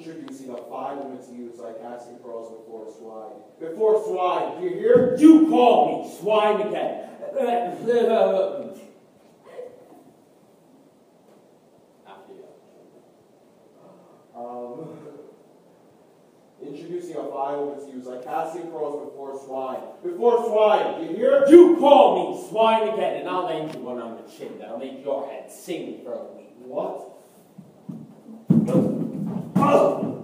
Introducing a fine woman to use like casting pearls before swine. Before swine, do you hear? You call me swine again. After you. Introducing a fine woman to use like casting pearls before swine. Before swine, do you hear? You call me swine again, and I'll land you one on the chin that'll make your head sing for a week. What? Oh!